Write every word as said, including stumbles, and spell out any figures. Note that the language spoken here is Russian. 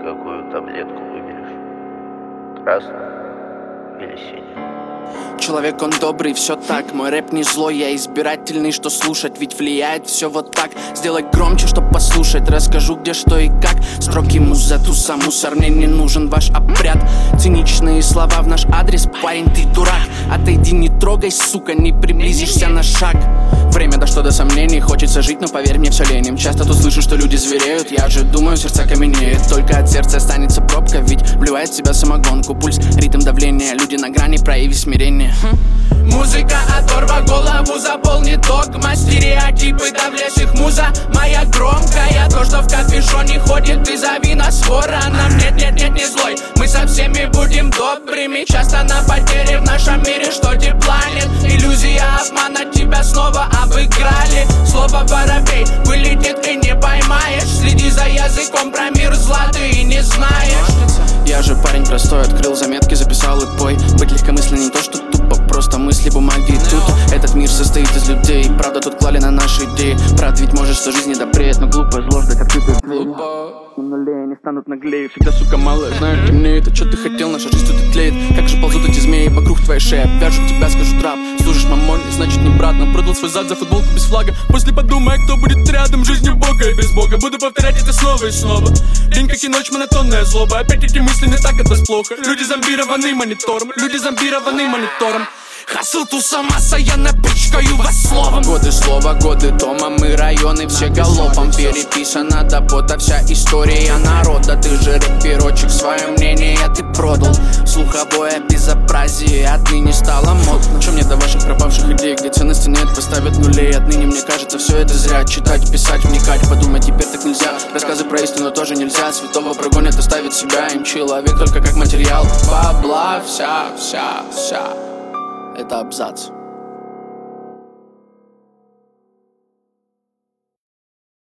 Какую таблетку выберешь? Красную или синюю? Человек он добрый, все так. Мой рэп не злой, я избирательный, что слушать. Ведь влияет все вот так. Сделать громче, чтоб послушать. Расскажу где, что и как. Строгий муза, туса, мусор. Мне не нужен ваш обряд. Циничные слова в наш адрес. Парень, ты дурак. Отойди, не трогай, сука. Не приблизишься на шаг. Время дошло до сомнений. Хочется жить, но поверь мне, все леним. Часто тут слышу, что люди звереют. Я же думаю, сердца каменеет. Только от сердца останется пробка. Ведь вливает в себя самогонку. Пульс, ритм давления. Люди на грани, прояви смирение. Музыка оторва голову, заполнит догма. Стереотипы давлеющих муза моя громкая. То, что в капюшоне ходит, ты зови нас вороном. Нет, нет, нет, не злой, мы со всеми будем добрыми. Часто на потере в нашем мире, что тепла нет. Иллюзия обмана, тебя снова обыграли. Слово воробей вылетит и не поймаешь. Следи за языком, про мир зла ты и не знаешь. Я же парень простой, открыл заметки, записал и пой. Быть легкомысленным не то, что тупо, просто мысли, бумаги и тут. Этот мир состоит из людей, правда тут клали на наши идеи. Брат, ведь может, что жизнь не добреет, но глупая зло ждать открытых дверей. Нулей, они станут наглее, всегда, сука, мало знают темнеет. А что ты хотел, наша жизнь тут тлеет. Как же ползут эти змеи вокруг твоей шеи. Обвяжут тебя, скажут раб, служишь мамоне, значит не брат. Нам продал свой зад за футболку без флага. После подумай, кто будет рядом, жизнью Бога и без Бога. Буду повторять это снова и снова. День как и ночь, монотонная злоба. Опять эти мысли не так от вас плохо. Люди зомбированы монитором, люди зомбированы монитором. Хасл, туса, масса, я напичкаю вас словом. Годы слова, годы дома, мы районы все галопом. Переписана до пота вся история народа. Ты же рэперочек, свое мнение ты продал. Слуховое безобразие отныне стало модно. Чё мне до ваших пропавших идей, где ценности нет, поставят нулей. Отныне мне кажется все это зря. Читать, писать, вникать, подумать теперь так нельзя. Рассказы про истину тоже нельзя. Святого прогонят, оставит себя им человек только как материал. Бабла вся, вся, вся. Это абзац.